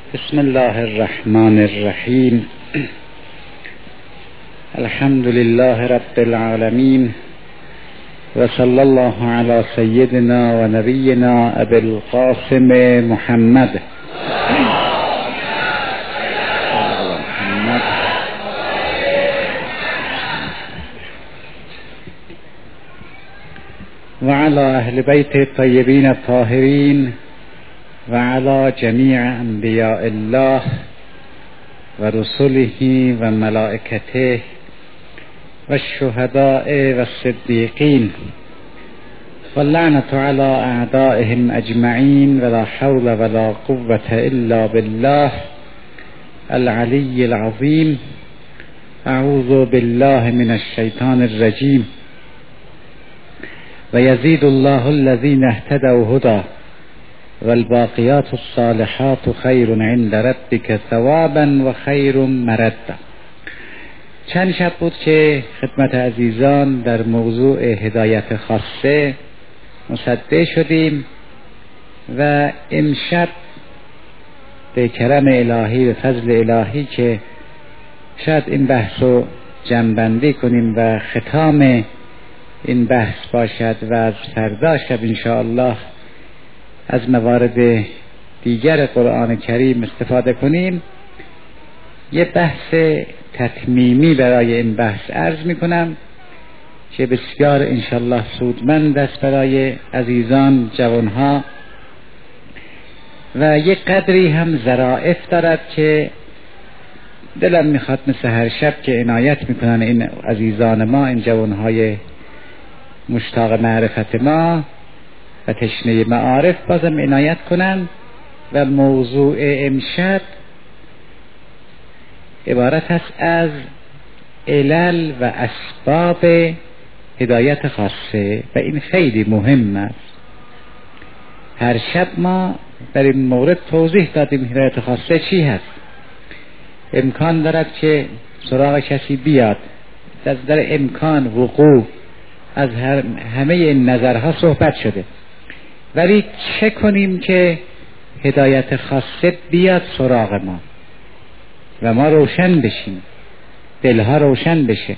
بسم الله الرحمن الرحیم. الحمد لله رب العالمین و صلی الله علی سیدنا و نبینا ابی القاسم محمد و علی اهل بیت الطیبین الطاهرین و علی جمیع انبیاء الله و رسله و ملائکته و الشهداء و الصدیقین و اللعنة علی اعدائهم اجمعین و لا حول ولا قوة الا بالله العلی العظیم. اعوذ بالله من الشیطان الرجیم. و یزید الله الذین اهتدوا هدی و الباقیات الصالحات خیر عند ربک ثوابا و خیر مردا. چند شب بود که خدمت عزیزان در موضوع هدایت خاصه مصدع شدیم و امشب به کرم الهی و فضل الهی که شاید این بحث رو جمع‌بندی کنیم و ختام این بحث باشد و از فردا شب انشاءالله از موارد دیگر قرآن کریم استفاده کنیم. یه بحث تتمیمی برای این بحث عرض می کنم که بسیار انشاءالله سودمند است برای عزیزان جوانها و یک قدری هم ظرافت دارد که دلم میخواد مثل هر شب که عنایت میکنن این عزیزان ما، این جوانهای مشتاق معرفت ما و تشنه معارف بازم عنایت کنن. و موضوع امشب عبارت است از علل و اسباب هدایت خاصه و این خیلی مهم است. هر شب ما در این مورد توضیح دادیم هدایت خاصه چی هست. امکان دارد که سراغ کسی بیاد در امکان وقوع از همه این نظرها صحبت شده، ولی چه کنیم که هدایت خاصه بیاد سراغ ما و ما روشن بشیم، دلها روشن بشه.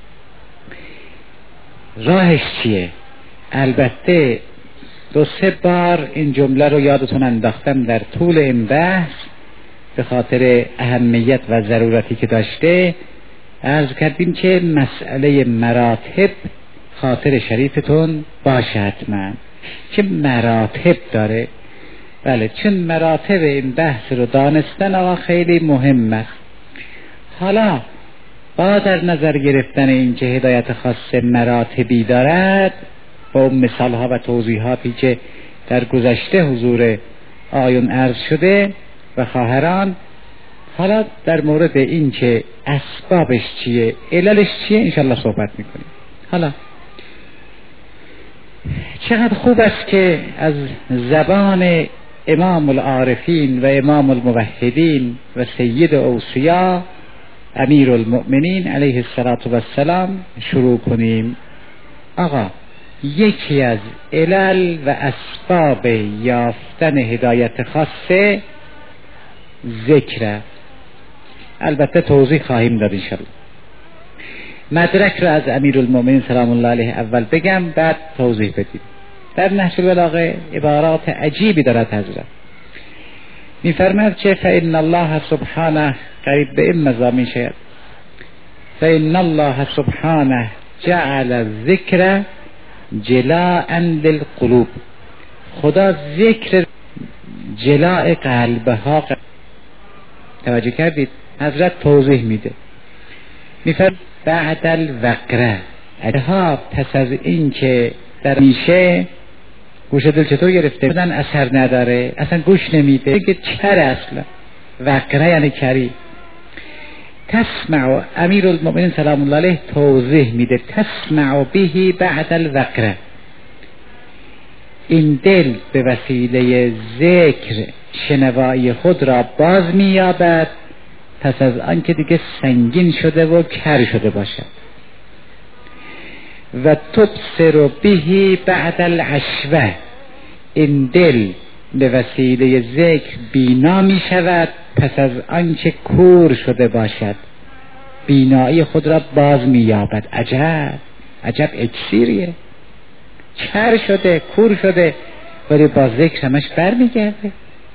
راهش چیه؟ البته 2-3 بار این جمله رو یادتون انداختم در طول این بحث به خاطر اهمیت و ضرورتی که داشته. عرض کردیم که مسئله مراتب خاطر شریفتون باشه حتما که مراتب داره. بله، چون مراتب این بحث رو دانستن آقا خیلی مهم است. حالا با در نظر گرفتن این که هدایت خاص مراتبی دارد با اون مثالها و توضیحاتی که در گذشته حضور آیون عرض شده و خواهران، حالا در مورد این که اسبابش چیه، عللش چیه انشالله صحبت میکنیم. حالا چقدر خوب است که از زبان امام العارفین و امام الموحدین و سید اوصیا امیر المؤمنین علیه السلام شروع کنیم. آقا یکی از علل و اسباب یافتن هدایت خاصه ذکر. البته توضیح خواهیم داد انشاءالله. مدرک رو از امیر المؤمنین سلام الله علیه اول بگم بعد توضیح بدیم. در نهج البلاغه عبارات عجیبی دارد حضرت. میفرماید که فإن الله سبحانه، قریب به این مضامین شاید، فإن الله سبحانه جعل الذکر جلاء للقلوب. خدا ذکر جلاء قلبها. توجه کردید؟ حضرت توضیح میده. میفرماید بعد الوقره، ها پس از این که در میشه گوش دل چطور گرفته بودن اثر نداره، اصلا گوش نمیده که چره اصلا. وقره یعنی کری. تسمع، امیر المؤمنین سلام الله علیه توضیح میده، تسمع به بعد الوقره. این دل به وسیله ذکر شنوایی خود را باز مییابد پس از آن که دیگه سنگین شده و کر شده باشد. و تبصر به بعد العشوه، این دل به وسیله ذکر بینا می شود پس از آنچه کور شده باشد بینایی خود را باز می یابد. عجب اکسیریه، کر شده کور شده ولی با ذکر همش بر می گرده.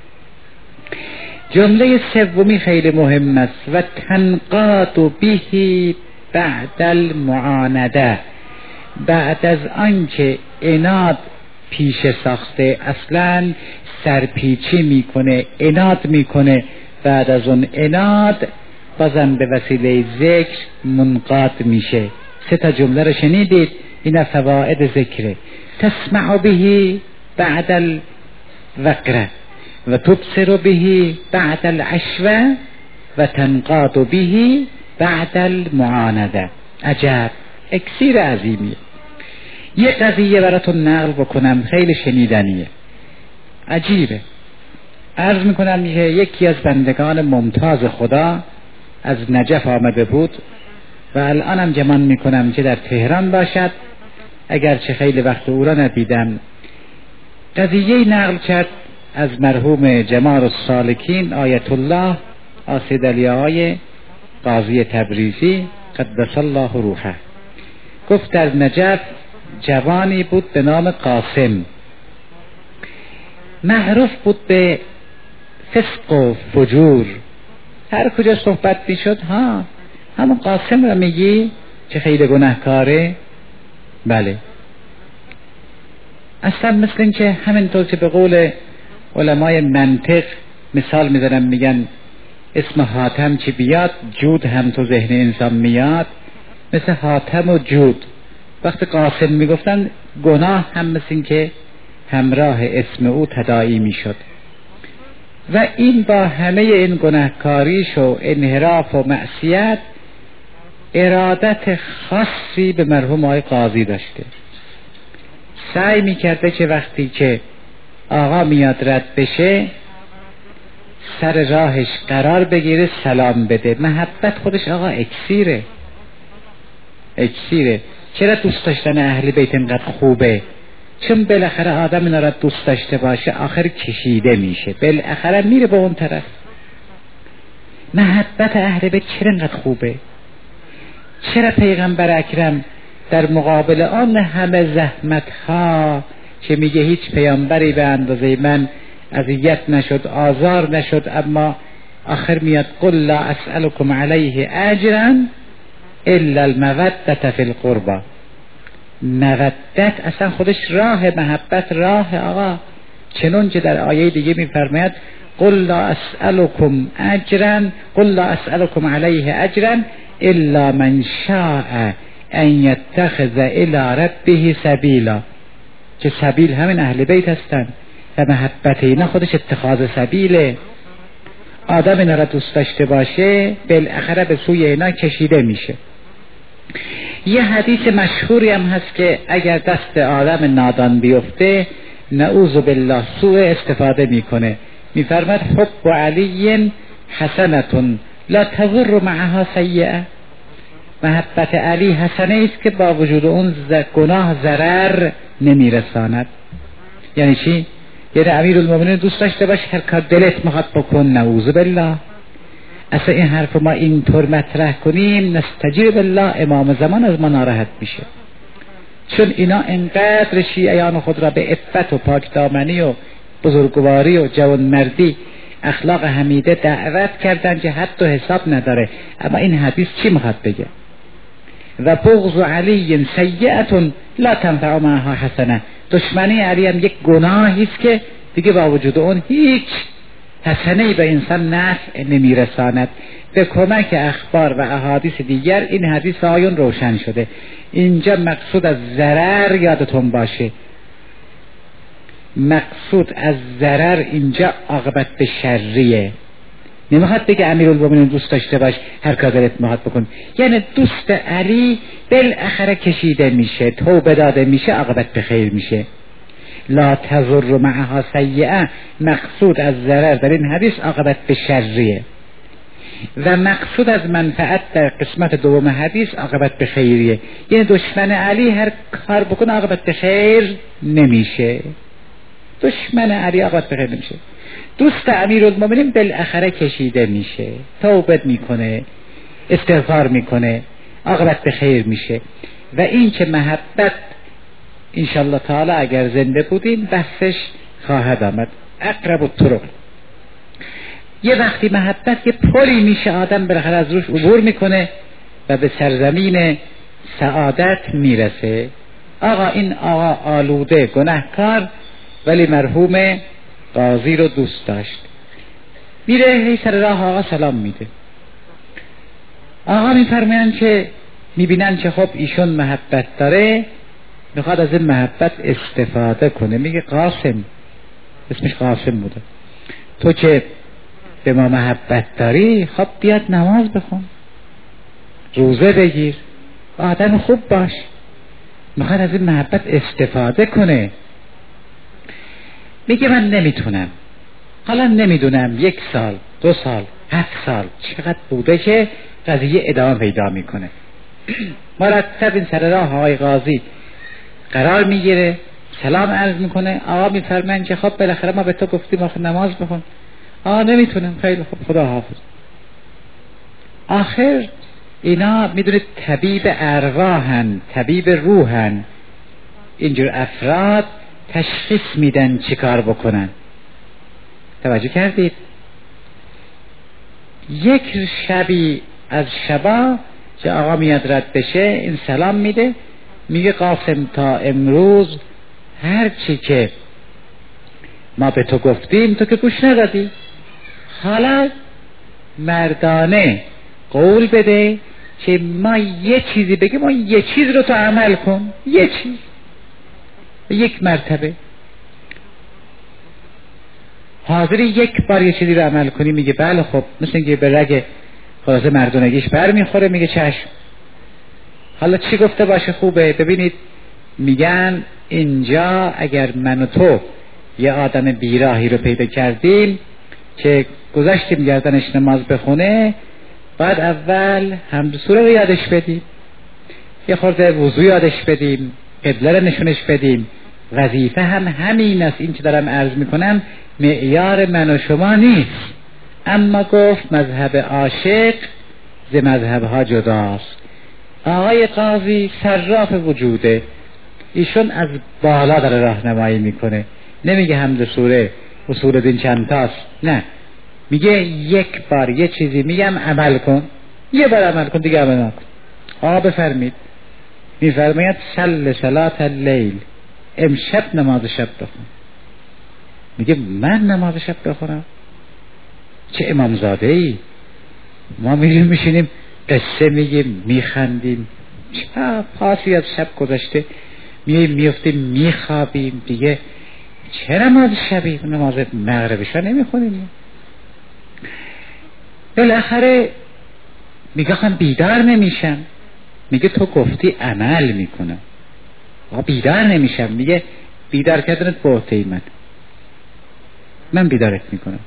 جمله سومی خیلی مهم است و تنقاد بهی بعد المعانده، بعد از آنچه عناد پیش ساخته اصلا سرپیچی میکنه، عناد میکنه، بعد از اون عناد بازم به وسیله ذکر منقاد میشه. 3 جمله رو شنیدید، این فواید ذکره. تسمع به بعد الوقره و تبصر به بعد العشوه و تنقاد به بعد المعانده. عجب اکسیر عظیمیه. یه قضیه براتون نقل بکنم خیلی شنیدنیه، عجیبه. عرض میکنم که یکی از بندگان ممتاز خدا از نجف آمده بود و الانم گمان میکنم که در تهران باشد، اگرچه خیلی وقت او را ندیدم. قضیه نقل کرد از مرحوم جمال السالکین آیت الله آسید علیای قاضی تبریزی قدس الله روحه. گفت در نجف جوانی بود به نام قاسم، معروف بود به فسق و فجور. هر کجا صحبت میشد همون قاسم را میگی که خیلی گناهکاره. بله، اصلا مثل این که همینطور که به قول علمای منطق مثال میزنن میگن اسم حاتم چی بیاد جود هم تو ذهن انسان میاد، مثل حاتم و جود. وقتی قاسم میگفتن گناه هم مثل این که همراه اسم او تداعی میشد و این با همه این گناهکاریش و انحراف و معصیت ارادت خاصی به مرحوم آقای قاضی داشته. سعی میکرده که وقتی که آقا میاد رد بشه سر راهش قرار بگیره سلام بده. محبت خودش آقا اکسیره. چرا دوست داشتن اهل بیت اینقدر خوبه؟ چون بالاخره آدم اینا را دوست داشته باشه آخر کشیده میشه، بالاخره میره به اون طرف. محبت اهل بیت چرا اینقدر خوبه؟ چرا پیغمبر اکرم در مقابل آن همه زحمت ها که میگه هیچ پیامبری به اندازه من اذیت نشد آزار نشد، اما آخر میاد قل لا اسألكم علیه اجرا الا المودة فی القربى. مودت اصلا خودش راه محبت، راه آقا. چنون که در آیه دیگه میفرماید قل لا اسألكم اجرا قل لا اسألكم علیه اجرا الا من شاء ان یتخذ الی ربه سبیلا، که سبیل همین اهل بیت هستن و محبت اینا خودش اتخاذ سبیله. آدم اینا را دوست داشته باشه بالاخره به سوی اینا کشیده میشه. یه حدیث مشهوری هم هست که اگر دست آدم نادان بیفته نعوذ بالله سوء استفاده میکنه. میفرماد حب علی حسنتون لا تضر معها سیئه. محبت علی حسنه است که با وجود اون گناه ضرر نمیرساند. یعنی چی؟ یعنی امیرالمومنین دوست داشته باش هر کار دلت میخواد بکن، نعوذ بالله. اصلا این حرف ما اینطور مطرح کنیم نستجیب بالله امام زمان از ما ناراحت میشه، چون اینا انقدر شیعیان خود را به عفت و پاکدامنی و بزرگواری و جوانمردی اخلاق حمیده دعوت کردن که حد و حساب نداره. اما این حدیث چی میخواد بگه؟ و بغض علی سیئة لا تنفع معها حسنه. دشمنی علی هم یک گناهی است که دیگه با وجود اون هیچ حسنه‌ای به انسان نفع نمیرساند. به کمک اخبار و احادیث دیگر این حدیث آیون روشن شده. اینجا مقصود از ضرر یادتون باشه، مقصود از ضرر اینجا عاقبت به شریه. نمیخواد بگه امیرالمومنین دوست داشته باش هر کار دلت میخواد بکن، یعنی دوست علی بالاخره کشیده میشه، توبه داده میشه، عاقبت به خیر میشه. لا تضر معها سیئه، مقصود از ضرر در این حدیث عاقبت به شریه و مقصود از منفعت در قسمت دوم حدیث عاقبت به خیریه. یعنی دشمن علی هر کار بکنه عاقبت به خیر نمیشه. دشمن علی عاقبت بخیر نمیشه. دوست امیرالمومنین بالاخره کشیده میشه، توبه میکنه، استغفار میکنه، عاقبت بخیر میشه. و این که محبت انشالله تعالی اگر زنده بودیم بحثش خواهد آمد. اقرب الطرق، یه وقتی محبت یه پلی میشه، آدم بالاخره از روش عبور میکنه و به سرزمین سعادت میرسه. آقا این آقا آلوده گناهکار ولی مرحوم قاضی رو دوست داشت، میره هی سر راه آقا سلام میده. آقا میفرمایند که میبینن که خب ایشون محبت داره، میخواد از این محبت استفاده کنه. میگه قاسم، اسمش قاسم بوده، تو که به ما محبت داری خب بیاد نماز بخون، روزه بگیر، آدم خوب باش. میخواد از این محبت استفاده کنه. میگه من نمیتونم، حالا نمیدونم 1 سال 2 سال 7 سال چقدر بوده که قضیه ادامه پیدا میکنه. مرتب این سر راه آقای قاضی قرار میگیره، سلام عرض میکنه. آقا میفرمایند که خب بالاخره ما به تو گفتیم آخر نماز بخون. آقا نمیتونم. خیلی خوب، خدا حافظ. آخر اینا میدونید طبیب ارواحن، طبیب روحن، اینجور افراد تشخیص میدن چی کار بکنن. توجه کردید؟ یک شبی از شبا که آقا میاد رد بشه، این سلام میده، میگه قاسم تا امروز هر چی که ما به تو گفتیم تو که گوش ندادی، حالا مردانه قول بده که ما یه چیزی بگیم، ما یه چیز رو تو عمل کن، یه چیز، 1 مرتبه حاضری 1 بار یه چیزی رو عمل کنی؟ میگه بله. خب مثل اینکه به رگ خلاصه مردونگیش بر میخوره. میگه چشم. حالا چی گفته باشه خوبه؟ ببینید میگن اینجا اگر من و تو یه آدم بیراهی رو پیدا کردیم که گذاشتیم گردنش نماز بخونه، بعد اول حمد سوره رو یادش بدیم، یه خورده وضو یادش بدیم، قبله رو نشونش بدیم. وظیفه هم همین است. این که دارم عرض میکنم معیار من و شما نیست، اما گفت مذهب عاشق ز مذهبها جداست. آقای قاضی صراف وجوده، ایشون از بالا داره راهنمایی میکنه، نمیگه حمد سوره اصول دین چند تاست، نه، میگه 1 بار یه چیزی میگم عمل کن، 1 بار عمل کن دیگه عمل نکن. آقا بفرمید. میفرماید صل صلات اللیل، امشب نماز شب بخون. میگه من نماز شب بخونم؟ چه امامزاده ای؟ ما میشینیم قصه میگیم میخندیم، چه پاسی از شب گذشته میفتیم میخوابیم دیگه. چه نماز شبی؟ نماز مغربش رو نمیخونیم. بالاخره میگه خواهم بیدار نمیشم. میگه تو گفتی عمل میکنم. بیدار نمیشم. میگه بیدار کردنت به عهده من بیدارت میکنم.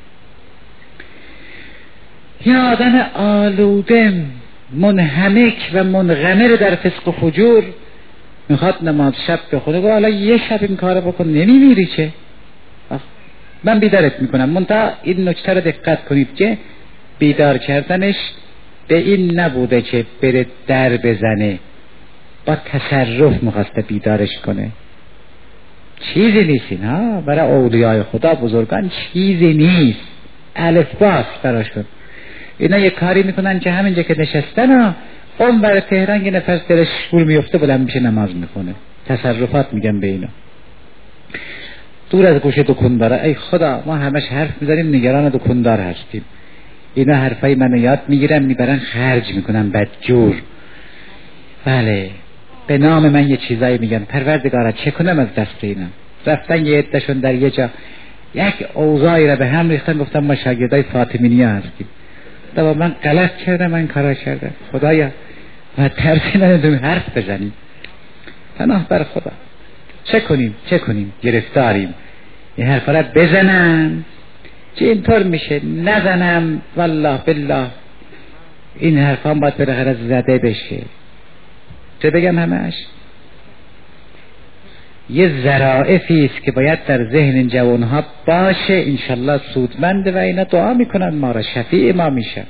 یا آدم آلوده منهمک و منغمر در فسق و فجور میخواد نماز شب بخونه. گفت حالا 1 شب این کارو بکن، نمیمیری چه؟ من بیدارت میکنم. منتها این نکته رو دقت کنید که بیدار کردنش به این نبوده که بره در بزنه، با تصرف میخواسته بیدارش کنه. چیزی نیست اینا برای اولیای خدا بزرگان، چیزی نیست، الفباس براشون. اینا یه کاری میکنن که همینجا که نشستن اون برای تهران یه نفر دلش شور میفته بلند میشه نماز میخونه. تصرفات میگن به اینا. دور از گوشه دکنداره. ای خدا، ما همش حرف میزنیم نگران دکندار هستیم. اینا حرفای منو یاد میگیرن میبرن خرج میکنن بدجور. بله، به نام من یه چیزایی میگن. پروردگارا چه کنم از دست اینا؟ رفتن یه عده‌شون در یه جا یک اوضاعی را به هم ریختن، گفتم ما شاگردای فاطمیه هستیم. دابا من غلط کردم، من کارا کردم. خدایا ما ترسی نداریم حرف بزنیم. پناه بر خدا. چه کنیم؟ گرفتاریم. این حرفا را بزنم چه اینطور میشه، نزنم والله بالله این حرفان باید بالاخره زده بشه. چه بگم همش؟ یه ظرافی است که باید در ذهن جوانها باشه، انشالله سودمنده و اینا دعا میکنن ما را، شفیع ما میشن.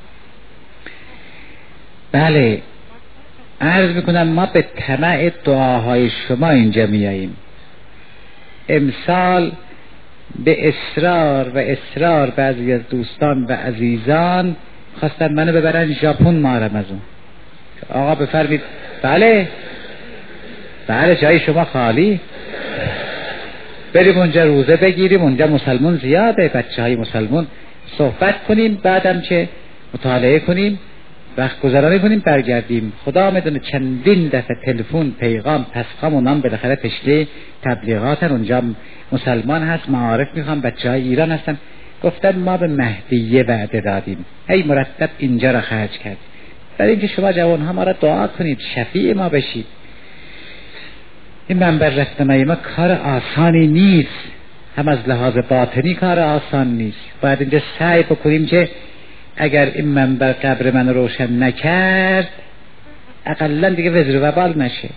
بله عرض میکنم ما به طمع دعاهای شما اینجا میاییم. امسال به اصرار بعضی از دوستان و عزیزان خواستن منو ببرن ژاپن ماه رمضان. آقا بفرمید. بله جای شما خالی، بریم اونجا روزه بگیریم، اونجا مسلمون زیاده، بچه های مسلمون صحبت کنیم، بعدم چه مطالعه کنیم، وقت گذرانی کنیم، برگردیم. خدا میدونه چندین دفعه تلفن پیغام پسخام اونام بالاخره تشریح تبلیغاتن، اونجا مسلمان هست، معارف میخوام، بچه های ایران هستن، گفتن ما به مهدیه وعده دادیم، هی مرتب اینجا را خرج کرد. برای اینکه شما جوان ها ما را دعا کنید، شفیع ما بشید. این منبر رفتنهای ما کار آسانی نیست، هم از لحاظ باطنی کار آسان نیست. باید اینجا سعی بکنیم که اگر این منبر قبر من روشن نکرد اقلا دیگه وزر و بال نشه.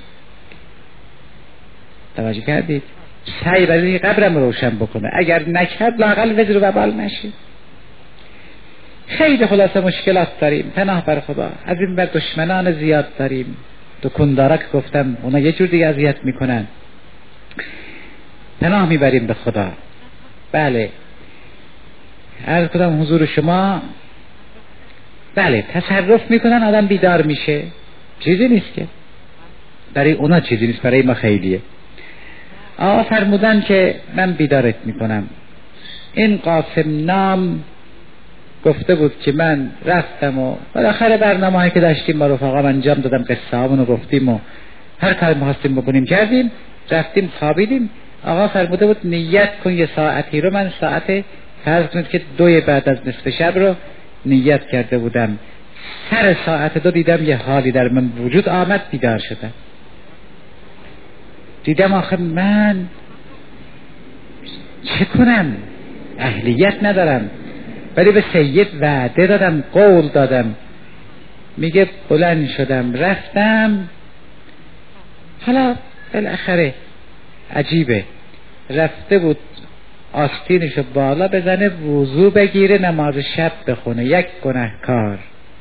توجه کردید؟ سعی برای اینکه قبرم روشن بکنه، اگر نکرد لااقل وزر و بال نشه. خیلی خلاصه مشکلات داریم، پناه بر خدا. از این بر دشمنان زیاد داریم، دکاندارا که گفتم اونا یه جور دیگه اذیت میکنن، پناه میبریم به خدا. بله عرض کنم حضور شما، بله تصرف میکنن، آدم بیدار میشه، چیزی نیست که برای اونا چیزی نیست، برای ما خیلیه. آقا فرمودن که من بیدارت میکنم. این قاسم نام گفته بود که من رفتم و بالاخره برنامه‌ای که داشتیم با رفقام انجام دادم، قصه هامونو گفتیم و هر کاری می‌خواستیم بکنیم کردیم، رفتیم خوابیدیم. آقا فرموده بود نیت کن یه ساعتی رو. من ساعت فرض کنید که 2 بعد از نصف شب رو نیت کرده بودم. سر ساعت 2 دیدم یه حالی در من وجود آمد، بیدار شدم. دیدم آخه من چه کنم، اهلیت ندارم، ولی به سید وعده دادم، قول دادم. میگه بلند شدم رفتم. حالا بالاخره عجیبه، رفته بود آستینشو بالا بزنه، وضو بگیره، نماز شب بخونه. یک گناهکار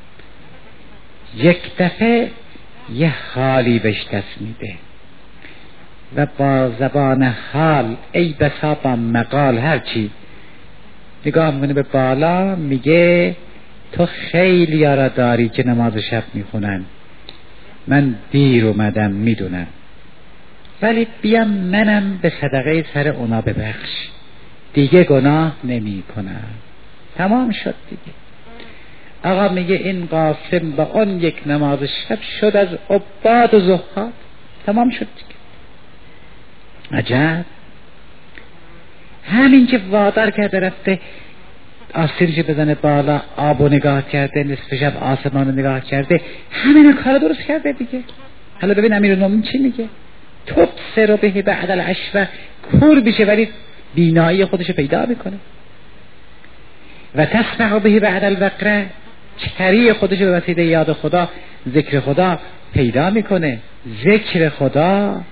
یک دفعه یه حالی بهش دست میده و با زبان حال ای بسا با مقال هرچی نگاه میکنه به بالا، میگه تو خیلی را داری که نماز شب میخونن، من دیر اومدم میدونم، ولی بیام منم به صدقه سر اونا ببخش، دیگه گناه نمی کنم. تمام شد دیگه. آقا میگه این قاسم با اون یک نماز شب شد از عباد و زهاد، تمام شد دیگه. عجب. همین که وادار کرده رفته آستینش بزنه بالا، آب و نگاه کرده، نصف شب آسمان رو نگاه کرده، همین کار درست کرده دیگه. حالا ببین امیرالمومنین چی میگه؟ تبصر به بعد العشره، کور بشه ولی بینایی خودشو پیدا میکنه. و تسمع به بعد الوقره، چری خودشو به وسیله یاد خدا، ذکر خدا پیدا میکنه. ذکر خدا،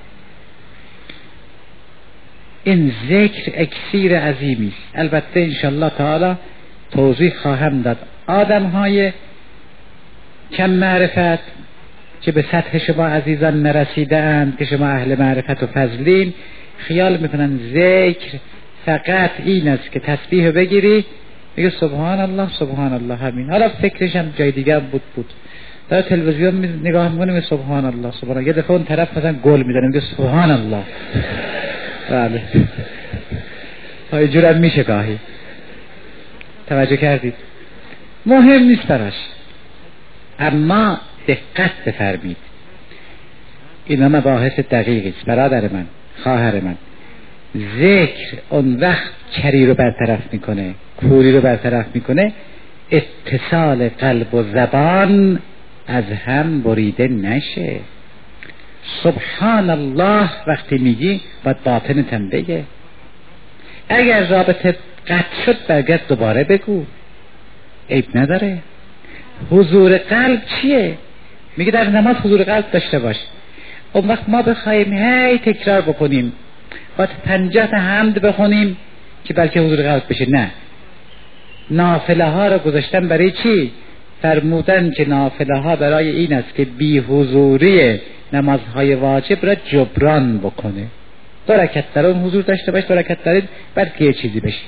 این ذکر اکسیر عظیمی است. البته انشالله تعالی توضیح خواهم داد. آدم های کم معرفت که به سطح شما عزیزان نرسیده اند، که شما اهل معرفت و فضلین، خیال میکنن ذکر فقط این است که تسبیح بگیری میگه سبحان الله سبحان الله، همین. حالا فکرش هم جای دیگه هم بود در تلویزیون نگاه میکنه سبحان الله سبحان الله، یه دفعه اون طرف مثلا گل میزنه میگه سبحان الله. بله های جورم میشه گاهی. توجه کردید؟ مهم نیست براش، اما دقت بفرمید، این همه مباحث دقیقی است. برادر من، خواهر من، ذکر اون وقت چری رو برطرف میکنه، کوری رو برطرف میکنه، اتصال قلب و زبان از هم بریده نشه. سبحان الله وقتی میگی باید باطنت هم بگه. اگر رابطه قطع شد برگرد دوباره بگو، عیب نداره. حضور قلب چیه؟ میگه در نماز حضور قلب داشته باش. اون وقت ما بخوایم هی تکرار بکنیم با 50 حمد بخونیم که بلکه حضور قلب بشه. نه، نافله ها رو گذاشتن برای چی؟ فرمودن که نافله ها برای این است که بی حضوری نمازهای واجب را جبران بکنه. 2 رکعت در اون حضور داشته باش، 2 رکعت در این، بعد که یه چیزی بشه.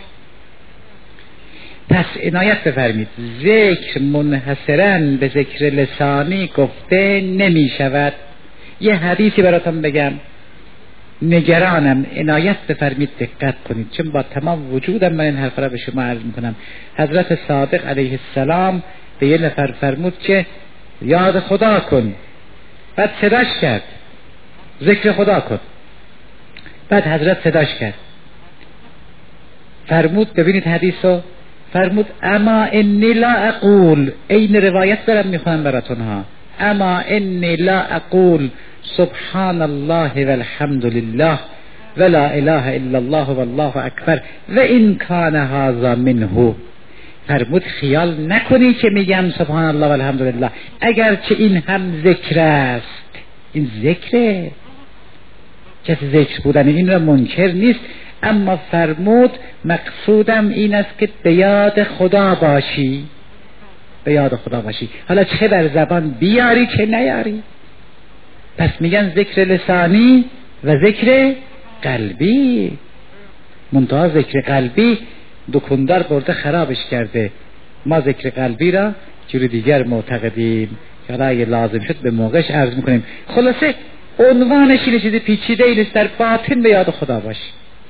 پس عنایت بفرمید ذکر منحصراً به ذکر لسانی گفته نمی شود. یه حدیثی براتون بگم، نگرانم، عنایت بفرمید دقت کنید، چون با تمام وجودم من این حرف را به شما عرض میکنم. حضرت صادق علیه السلام به یه نفر فرمود که یاد خدا کن، بعد صداش کرد ذکر خدا کن، بعد حضرت صداش کرد، فرمود ببینید حدیثو، فرمود اما انی لا اقول، این روایت دارم میخونم براتون ها، اما انی لا اقول سبحان الله والحمد لله ولا اله الا الله والله اکبر و این کان هذا منه. فرمود خیال نکنی که میگم سبحان الله والحمد لله اگرچه این هم ذکر است، این ذکره، کسی ذکر بودن این را منکر نیست، اما فرمود مقصودم این است که به یاد خدا باشی، به یاد خدا باشی، حالا چه بر زبان بیاری چه نیاری. پس میگن ذکر لسانی و ذکر قلبی. منتها ذکر قلبی دکاندار برده خرابش کرده. ما ذکر قلبی را جوری دیگر معتقدیم که حالا اگه لازم شد به موقعش عرض میکنیم. خلاصه عنوانش اینه، چیز پیچیده ای نیست، در باطن به یاد خدا باشی.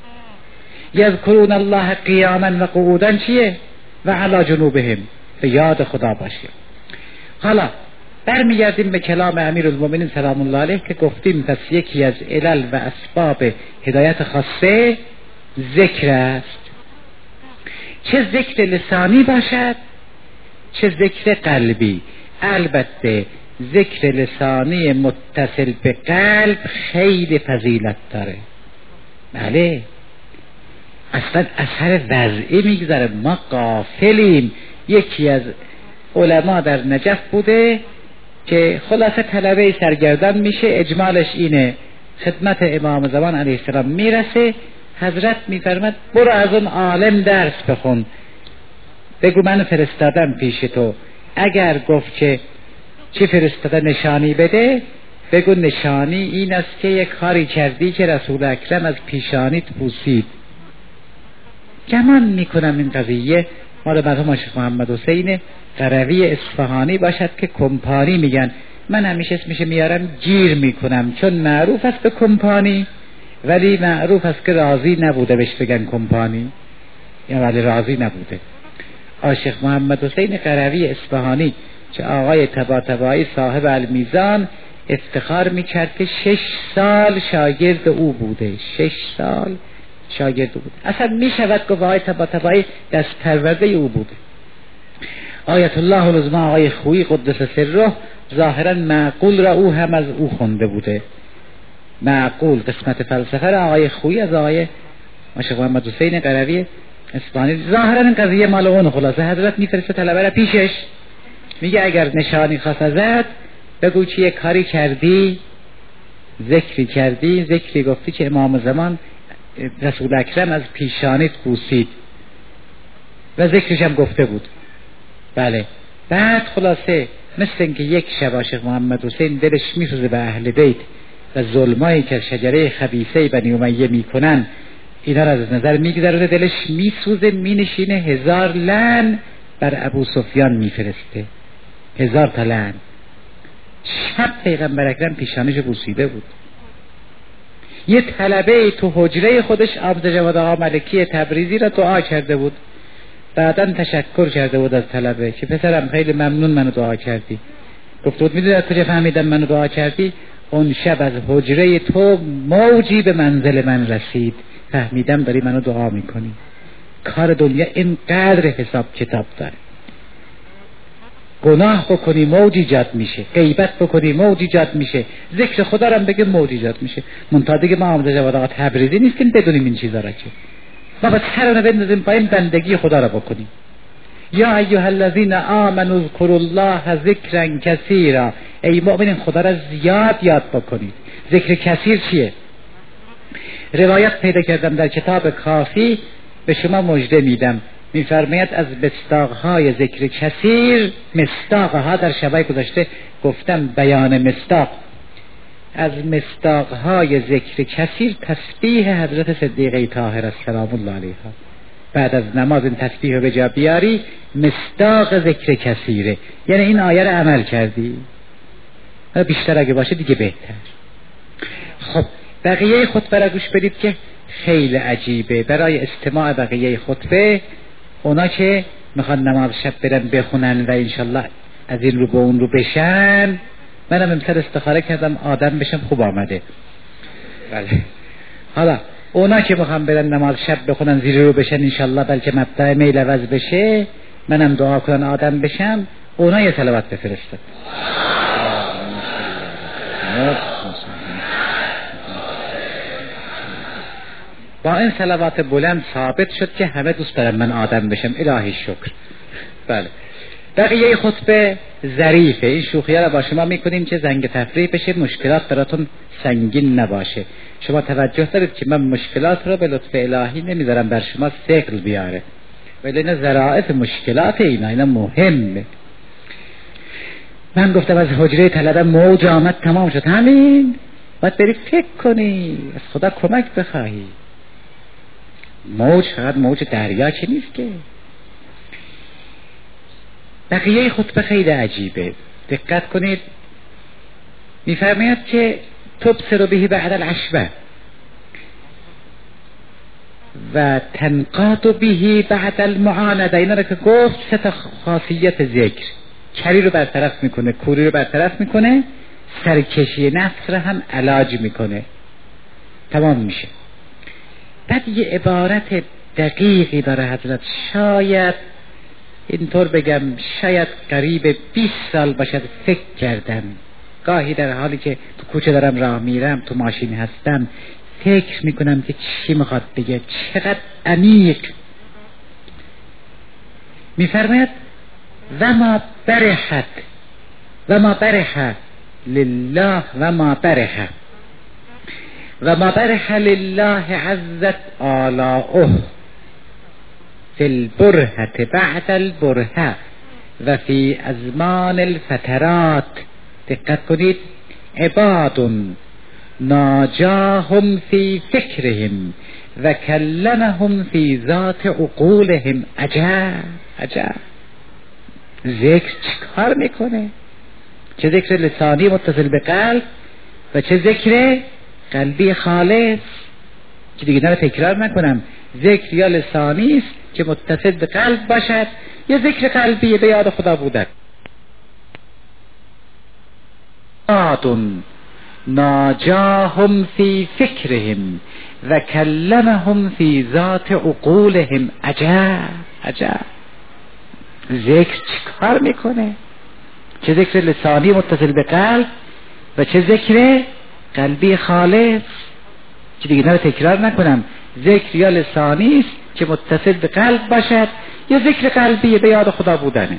یذکرون الله قیاما و قعودا چیه؟ و علی جنوبهم، به یاد خدا باشی. حالا برمیگردیم به کلام امیرالمومنین سلام الله علیه که گفتیم پس یکی از علل و اسباب هدایت خاصه ذکر است، چه ذکر لسانی باشد چه ذکر قلبی. البته ذکر لسانی متصل به قلب خیلی فضیلت داره، بله، اصلا اثر وضعی میگذاره، ما غافلیم. یکی از علما در نجف بوده که خلاصه طلبه سرگردان میشه، اجمالش اینه، خدمت امام زمان علیه السلام میرسه، حضرت میفرمد برو از اون عالم درس بخون، بگو من فرستادم پیش تو، اگر گفت که چی فرستاده نشانی بده، بگو نشانی این است که یک کاری کردی که رسول اکرم از پیشانیت بوسید. گمان میکنم این قضیه مال مرحوم شیخ محمد حسین قروی اصفهانی باشد که کمپانی میگن. من همیشه اسمش میارم گیر میکنم، چون معروف است به کمپانی ولی معروف است که راضی نبوده بهش بگن کمپانی، یا ولی راضی نبوده. شیخ محمد حسین قروی اصفهانی که آقای طباطبایی صاحب المیزان افتخار میکرد که 6 سال شاگرد او بوده، 6 سال شاگرد بود. اصلا میشود گفت آقای طباطبایی دست پرورده او بوده. آیت الله العظمی آقای خویی قدس سره ظاهرا معقول را او هم از او خونده بوده. معقول قسمت فلسفه را آقای خویی از آقای شیخ محمد حسین قروی اصفهانی. ظاهرا این قضیه مال اون. خلاصه حضرت میفرسته طلبه را پیشش، میگه اگر نشانی خواست ازت بگو چی یک کاری کردی، ذکری کردی، ذکری گفتی که امام زمان رسول اکرم از پیشانیت بوسید و ذکرش هم گفته بود. بله. بعد خلاصه مثل اینکه یک شب شیخ محمد حسین دلش میسوزه به اهل بیت و ظلمایی که شجره خبیثه بنی امیه میکنن اینا را از نظر میگذاره، دلش میسوزه، مینشینه 1000 لعن بر ابو سفیان میفرسته، 1000 تا لعن. شب پیغمبر اکرم پیشانیش بوسیده بود. یه طلبه تو حجره خودش عبد جواد آقا ملکی تبریزی را دعا کرده بود، بعدا تشکر کرده بود از طلبه که پسرم خیلی ممنون منو دعا کردی. گفت بود میدونی از کجا فهمیدم منو دعا کردی؟ اون شب از حجره تو موجی به منزل من رسید، فهمیدم داری منو دعا میکنی. کار دنیا اینقدر حساب کتاب داره، گناه بکنی موج ایجاد میشه، غیبت بکنی موج ایجاد میشه، ذکر خدا رو هم بگه موج ایجاد میشه. منتها دیگه ما عبد جواد آقا تبریزی نیستیم بدونیم این چیزا را، که ما باید سرانه بندازیم پایین، بندگی خدا را بکنیم. یا ایها الذین آمنوا اذکروا الله ذکرا کثیرا، ای مؤمنین خدا را زیاد یاد بکنید. ذکر کثیر چیه؟ روایت پیدا کردم در کتاب کافی، به شما مژده میدم، میفرماید از مصداقهای ذکر کثیر، مصداقها در شبای گذشته گفتم بیان مصداق، از مصداقهای ذکر کثیر تسبیح حضرت صدیقه طاهره سلام الله علیها. بعد از نماز این تسبیح رو به جا بیاری، مصداق ذکر کثیره، یعنی این آیه رو عمل کردی. بیشتر اگه باشه دیگه بهتر. خب بقیه خطبه را گوش بدید که خیلی عجیبه برای استماع بقیه خطبه. اونا که میخوان نماز شب برن بخونن و انشالله از این رو به اون رو بشن، منم امسال استخاره کردم آدم بشم، خوب آمده. بله. حالا اونا که میخوان برن نماز شب بخونن زیر رو بشن انشالله، بلکه مبدأ میل عوض بشه، منم دعا کنن آدم بشم. اونا یه صلوات بفرستن. با این صلوات بلند ثابت شد که همه دوست دارن من آدم بشم. الهی شکر. بله. بقیه خطبه ظریفه. این شوخی ها را با شما میکنیم که زنگ تفریح بشه، مشکلات براتون سنگین نباشه. شما توجه دارید که من مشکلات را به لطف الهی نمیذارم بر شما ثقل بیاره، ولی اینا ذرائع مشکلات، اینا مهمه. من گفتم از حجره طلبه موج آمد تمام شد، همین باید بری فکر کنی، از خدا کمک بخواهی. موج فقط موج دریا چی نیست که. بقیه خطبه خیلی عجیبه، دقت کنید. میفرماید که تبصر به بعد العشبه و تنقاد به بعد المعانده. اینا رو که گفت سه تا خاصیت ذکر، کری رو برطرف میکنه، کوری رو برطرف میکنه، سرکشی نفس رو هم علاج میکنه، تمام میشه. بعد یه عبارت دقیقی داره حضرت، شاید اینطور بگم شاید قریب 20 سال باشد فکر کردم، گاهی در حالی که تو کوچه دارم راه میرم، تو ماشین هستم، فکر میکنم که چی میخواد بگه، چقدر عمیق. میفرماید و ما برحت و ما برح لله و ما برح و ما برح لله عزت آلاؤه فی البرهة بعد البرهة و فی ازمان الفترات. دقت کنید. عباد ناجاهم فی فکرهم و کلمهم فی ذات عقولهم. عجب عجب. ذکر چیکار میکنه؟ چه ذکر لسانی متصل به قلب و چه ذکر قلبی خالص که دیگه نه تکرار نکنم. ذکر یا لسانی است که متصل به قلب باشد، یا ذکر قلبی به یاد خدا بودن. آدون ناجاهم فی فکرهم و کلمهم فی ذات عقولهم. عجب عجب. ذکر چیکار میکنه؟ چه ذکر لسانی متصل به قلب و چه ذکر قلبی خالص که دیگه نه تکرار نکنم. ذکر یا لسانی است که متصل به قلب باشد، یا ذکر قلبی به یاد خدا بودنه.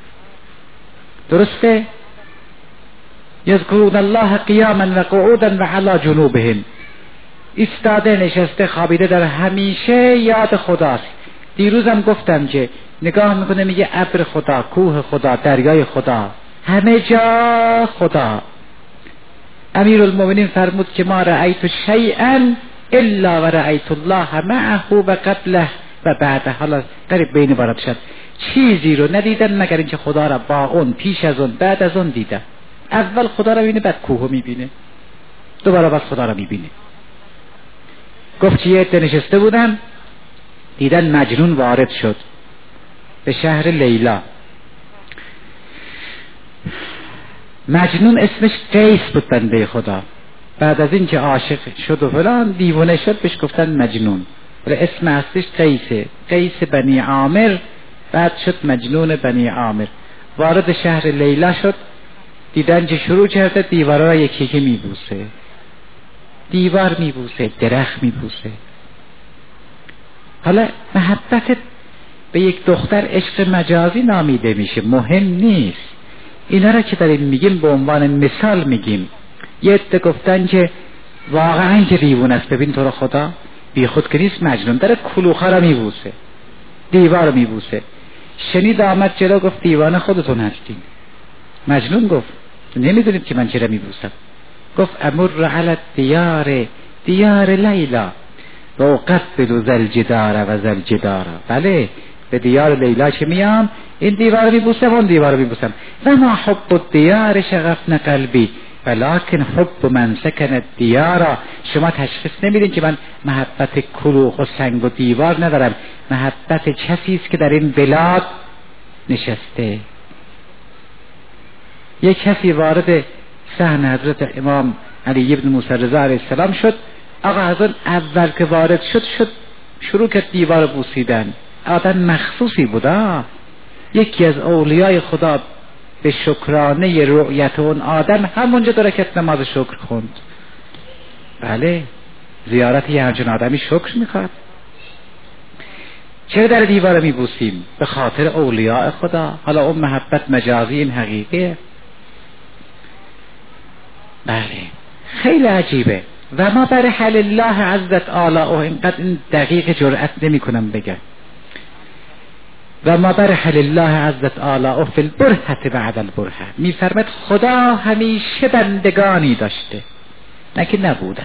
درسته؟ یذکرون الله قیاما و قعودا و علی جنوبهم. ایستاده، نشسته، خوابیده، در همیشه یاد خداست. دیروزم گفتم که نگاه میکنه میگه ابر خدا، کوه خدا، دریای خدا، همه جا خدا. امیرالمومنین فرمود که ما رأیت شیئا الا و رأیت الله معه و قبله و بعد. حالا قریب بین بارد شد، چیزی رو ندیدن مگر اینکه خدا را با اون، پیش از اون، بعد از اون دیدن. اول خدا را میبینه، بعد کوه میبینه، دوباره بعد خدا را میبینه. گفت که یه عده نشسته بودن، دیدن مجنون وارد شد به شهر لیلا. مجنون اسمش قیس بود، بنده خدا. بعد از این که عاشق شد و فلان دیوانه شد بهش گفتن مجنون، ولی اسم اصلیش قیسه، قیس بنی عامر. بعد شد مجنون بنی عامر. وارد شهر لیلا شد، دیدن که شروع کرده دیوارا را یکی یکی میبوسه، دیوار میبوسه، درخت میبوسه. حالا محبت به یک دختر عشق مجازی نامیده میشه، مهم نیست. اینا را که داریم میگیم به عنوان مثال میگیم. یه عده گفتن که واقعا که دیوونه است، ببین تو رو خدا بی خود که نیست، مجنون داره کلوخه رو میبوسه، دیوار رو میبوسه. شنید آمد جلو گفت دیوانه خودتون هستین. مجنون گفت نمیدونید که من چرا میبوسم. گفت امر علی دیار لیلا و اقبل ذل جدار و ذل جدار. بله به دیار لیلا که میام این دیوار میبوسم اون دیوار میبوسم. و ما حب الدیار شغفن قلبی ولکن حب من سکن الدیار. شما تشخیص نمیدین که من محبت کلوخ و سنگ و دیوار ندارم، محبت کسی است که در این بلاد نشسته. یک کسی وارد صحن حضرت امام علی ابن موسی رضا علیه السلام شد. آقا حضرت اول که وارد شد شروع کرد دیوار بوسیدن. آدم مخصوصی بودا، یکی از اولیای خدا به شکرانه رؤیت اون آدم همونجا دو رکعت نماز شکر خوند. بله زیارت یه همچون آدمی شکر میخواد. چرا در دیوار میبوسیم؟ به خاطر اولیاء خدا. حالا اون محبت مجازی این حقیقیه. بله خیلی عجیبه. و ما بر حل الله عزت آلاؤه، اینقدر این دقیق جرأت نمی کنم بگم. و ما بر حل الله عزت آلاؤه فی البرهة بعد البرهة. می فرمد خدا همیشه بندگانی داشته، نه که نبودن،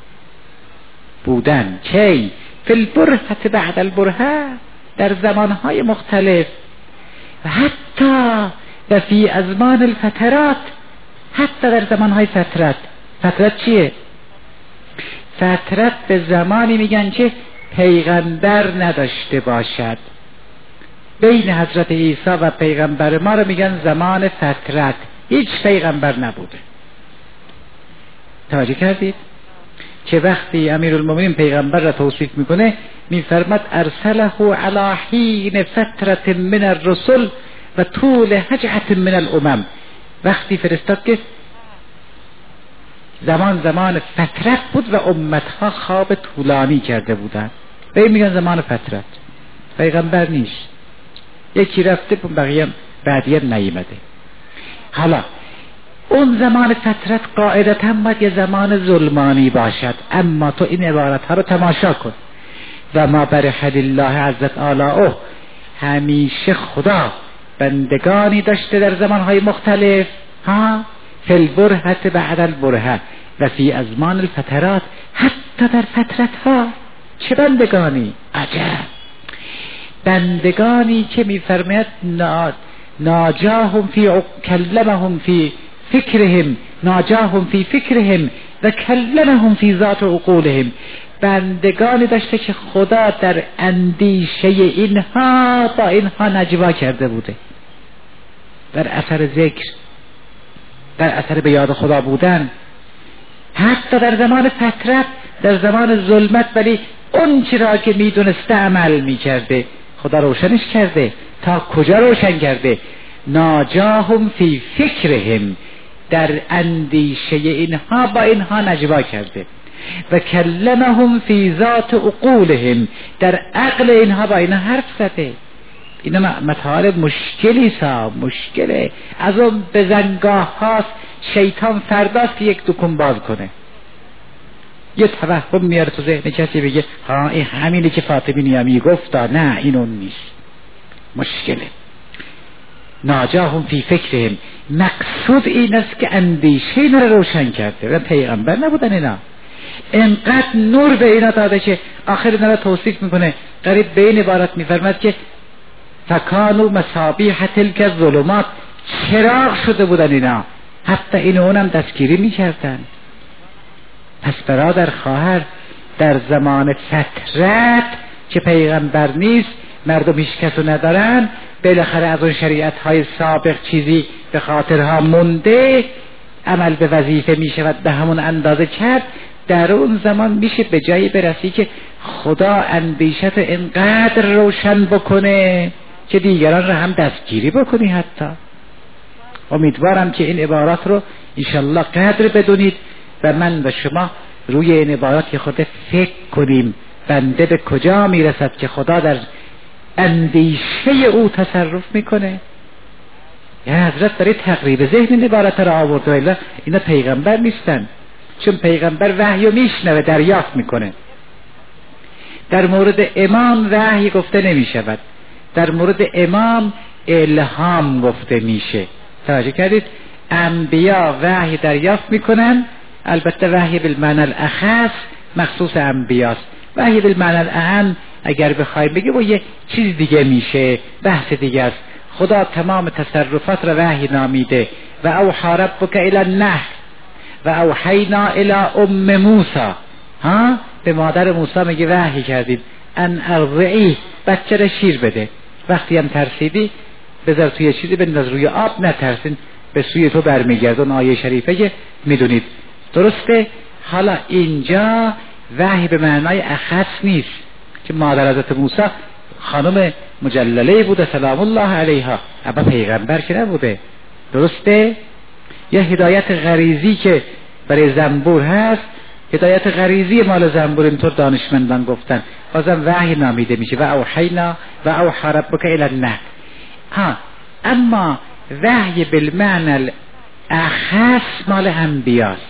بودن. کی؟ فی البرهة بعد البرهة، در زمانهای مختلف. و حتی و فی ازمان الفترات، حتی در زمانهای فترت. فترت چیه؟ فترت به زمانی میگن که پیغمبر نداشته باشد. بین حضرت عیسی و پیغمبر ما رو میگن زمان فترت، هیچ پیغمبر نبوده. توجه کردید؟ که وقتی امیرالمومنین پیغمبر را توصیف میکنه میفرماد ارسله علی حین فترة من الرسل و طول هجعة من الامم. وقتی فرستاد که زمان فترت بود و امتها خواب طولانی کرده بودن، به این میگن زمان فترت. پیغمبر نیست، یکی رفته بقیه بعدیه نیامده. حالا اون زمان فترت قاعدتا باید یه زمان ظلمانی باشد، اما تو این عبارت ها رو تماشا کن. و ما بر حل الله عزت آلاؤه، همیشه خدا بندگانی داشته در زمانهای مختلف. فی البرهة بعد البرهة و فی ازمان الفترات، حتی در فترت ها. چه بندگانی؟ عجب بندگانی که میفرماید ناجاهم فی کلمهم فی فکرهم، ناجاهم فی فکرهم و کلمهم فی ذات عقولهم. بندگانی داشته که خدا در اندیشه اینها با اینها نجوا کرده بوده، در اثر ذکر، در اثر به یاد خدا بودن. حتی در زمان فترت، در زمان ظلمت، ولی اون چرا که میدونسته عمل میکرده. خدا روشنش کرده. تا کجا روشن کرده؟ ناجاهم فی فکرهم، در اندیشه اینها با اینها نجوا کرده. و کلمهم فی ذات عقولهم، در عقل اینها با اینها حرف زده. اینا مطالب مشکله. از اون بزنگاه هاست شیطان فرداست که یک دکون باز کنه، یه توهم میاره تو ذهن کسی، بگه ها این همینه که فاطمی نیامی گفتا. نه این اون نیست. مشکله. ناجاهم فی فکرهم، مقصود این است که اندیشه اینا رو روشن کرده. و پیغمبر نبودن اینا، انقدر نور به اینا داده که آخر اینا رو توصیف میکنه. قریب به این عبارت میفرماد که فکانوا مصابیح تلک الظلمات، چراغ شده بودن اینا، حتی این اونم دستگیری میکردن. پس برادر خواهر، در زمان فترت که پیغمبر نیست، مردم هیچ کسو ندارن، بالاخره از اون شریعت های سابق چیزی به خاطرها مونده، عمل به وظیفه میشود به همون اندازه کرد. در اون زمان میشه به جایی برسی که خدا اندیشت اینقدر روشن بکنه که دیگران را هم دستگیری بکنی. حتی امیدوارم که این عبارات رو انشالله قدر بدونید و من و شما روی این عبارات که خود فکر کنیم. بنده به کجا میرسد که خدا در اندیشه او تصرف میکنه؟ یعنی حضرت داره تقریب ذهن این عبارت را آورده، ولی اینا پیغمبر نیستن، چون پیغمبر وحی رو میشنوه، دریافت میکنه. در مورد امام وحی گفته نمیشود، در مورد امام الهام گفته میشه. توجه کردید؟ انبیا وحی دریافت میکنن، البته وحی بالمعنی الاخص مخصوص انبیاست. وحی بالمعنی الاعم اگر بخوایم بگیم و یه چیز دیگه میشه، بحث دیگه است. خدا تمام تصرفات را وحی نامیده. و اوحی ربک الی النحل و اوحینا الی ام موسی، ها، به مادر موسی میگه وحی کردیم ان ارضعی، بچه را شیر بده، وقتی هم ترسیدی بذار توی چیزی بنداز روی آب، نترسین به سوی تو برمیگردون. آیه شریفه میدونید، درسته؟ حالا اینجا وحی به معنای اخص نیست که مادر حضرت موسی خانم مجلله بوده سلام الله علیها، اما پیغمبر که نبوده، درسته؟ یه هدایت غریزی که برای زنبور هست، هدایت غریزی مال زنبور، اینطور دانشمندان گفتن، بازم وحی نامیده میشه. و اوحینا و اوحی ربک الی النحل. اما وحی بالمعنی الاخص مال انبیاست،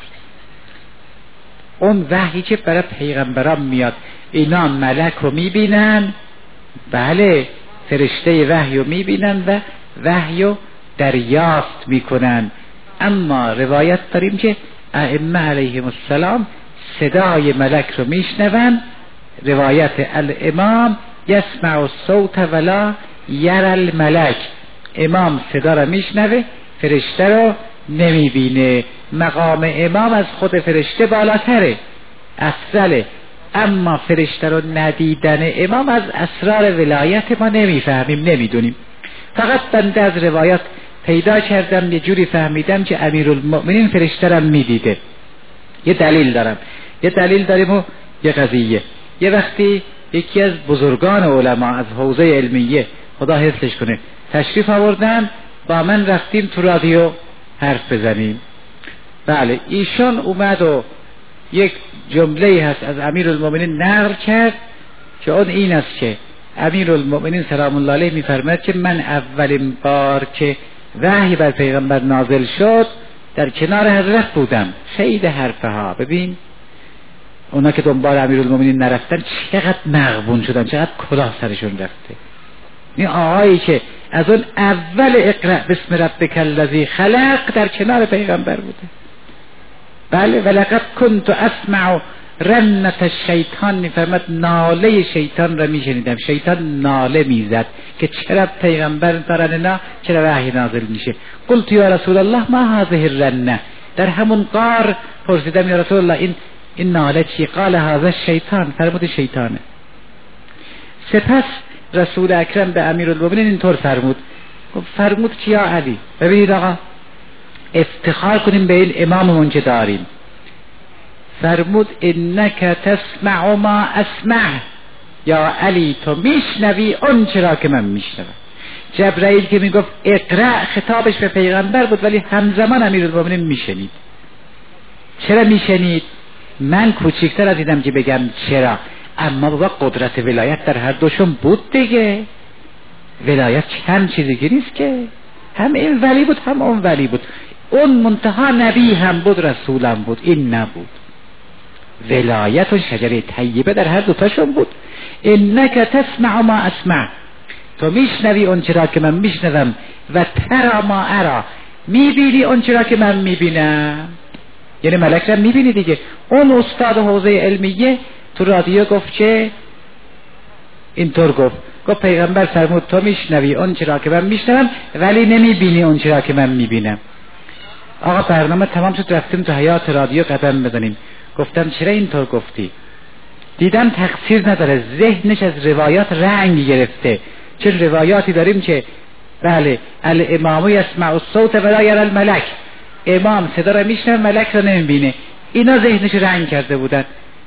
اون وحی که برای پیغمبران میاد. اینا ملک رو میبینن، بله، فرشته وحی رو میبینن و وحی رو دریافت میکنن. اما روایت داریم که ائمه علیهم السلام صدای ملک رو میشنون. روایت الامام یسمع الصوت ولا یرى الملک، امام صدا رو میشنوه، فرشته رو نمیبینه. مقام امام از خود فرشته بالاتره، افضله. اما فرشته رو ندیدن امام از اسرار ولایت ما نمیفهمیم، نمیدونیم. فقط بنده از روایات پیدا کردم، یه جوری فهمیدم که امیرالمؤمنین فرشته رو میدیده. یه دلیل داریم و یه قضیه. یه وقتی یکی از بزرگان علما از حوزه علمیه، خدا حفظش کنه، تشریف آوردن، با من رفتیم تو رادیو حرف بزنیم. بله، ایشان اومد و یک جمله هست از امیرالمؤمنین نقل کرد که اون این است که امیرالمؤمنین سلام الله علیه میفرماید که من اولین بار که وحی بر پیغمبر نازل شد در کنار حضرت بودم. خیلی حرفه ها، ببین اونا که دنبال امیرالمؤمنین نرفتن چقدر مغبون شدن، چقدر کلاه سرشون رفته. این آقایی که از اون اول اقرأ بسم ربک الذی خلق در کنار پیغمبر بوده. بله، ولقد کنت اسمع رنت الشیطان، میفرماد ناله شیطان را میشنیدم. شیطان ناله میزد که چرا پیغمبر ترننا، چرا وحی نازل میشه. قلت یا رسول الله ما هذه الرنه، در همون غار پرسیدم یا رسول الله این ناله چی؟ قال هذا الشیطان، فرمود شیطانه. سپس رسول اکرم به امیرالمؤمنین اینطور فرمود که یا علی، ببینید آقا افتخار کنیم به این اماممون که داریم. فرمود انک تسمع ما اسمع، یا علی تو میشنوی اون چرا که من میشنوم. جبرائیل که میگفت اقرأ خطابش به پیغمبر بود، ولی همزمان امیرالمؤمنین میشنید. چرا میشنید؟ من کوچکتر از دیدم که بگم چرا، اما بابا قدرت ولایت در هر دوشون بود دیگه. ولایت چند چیزی که نیست که، هم این ولی بود هم اون ولی بود. اون منتها نبی هم بود، رسول هم بود، این نبود. ولایت و شجره طیبه در هر دوتاشون بود. انک تسمع ما اسمع، تو میشنوی اون چرا که من میشنوم، و ترا ما ارا، میبینی اون چرا که من میبینم. یعنی ملک را میبینی دیگه. اون استاد حوزه علمیه تو رادیو گفت که اینطور گفت پیغمبر فرمود تو میشنوی اون چرا که من میشنوم ولی نمیبینی اون چرا که من میبینم. آقا برنامه تمام شد، رفتیم تو حیات رادیو قدم بزنیم. گفتم چرا اینطور گفتی؟ دیدم تقصیر نداره، ذهنش از روایات رنگ گرفته. چون روایاتی داریم که بله الامام یسمع الصوت ولا یرى الملک، امام صدا را میشنوه ملک را نمیبینه. اینا ذهنش رنگ کرده بودن.